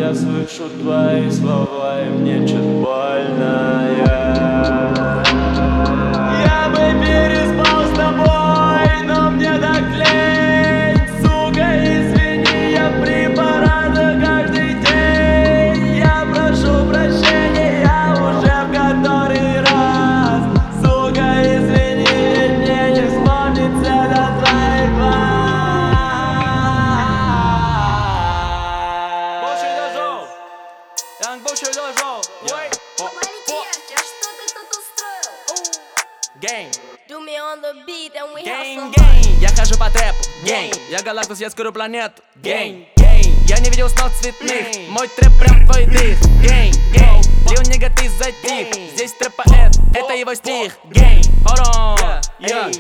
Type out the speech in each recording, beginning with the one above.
я слышу твои слова, и мне чуть больно. Я бы переспал с тобой, но мне так лень. Сука, извини, я при парадах каждый день. Я прошу прощения, я уже в который раз. Сука, извини, ведь мне не вспомнить цвета твоих глаз. Bullshit dojo. Я что ты тут устроил? Gang, Do me on the beat and we have gang, some gang. Я хожу по трэпу, gang. Я галактус, я скоро планету, gang, gang. Я не видел снов цветных, мой трэп прям твой дых, gang, gang. Лил нигга, ты затих, здесь трэп-поэт, это его стих, gang. Hold on, yeah,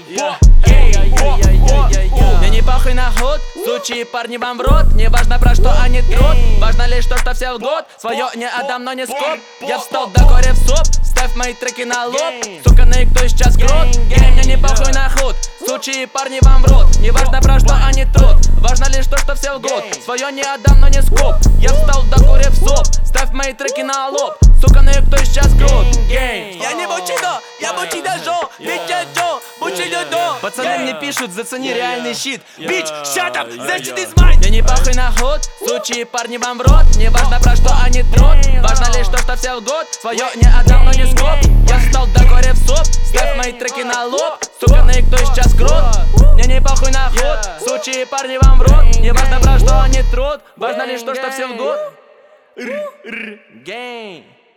мне не похуй на худ, сучьи парни вам в рот. Не важно про что они трут, важно лишь то, что все лгут. Свое не отдам, но не скоп. Я встал до горя в суп, ставь мои треки на лоб. Сука, на их кто сейчас крут. Мне не похуй на худ, сучьи парни вам в рот. Не важно про что они трут, важно лишь то, что все лгут. Свое не отдам, но не скоп. Я встал до горя в суп, ставь мои треки на лоб. Сука, на их кто сейчас крут. Я не бучидо, я бучидо жо. Бичо, бучидо до. Пацаны мне пишут, зацени реальный щит. Бич, shut up, значит из майн. Мне не похуй на худ, сучьи парни вам в рот. Не важно про что они трут, важно лишь то, что все лгут. Свое не отдам, но не скоп. Я встал до горя в суп, ставь мои треки на лоб. Сука, на их кто сейчас крут. Мне не похуй на худ, сучьи парни вам в рот. Не важно про что они трут, важно лишь то, что все лгут. Gang.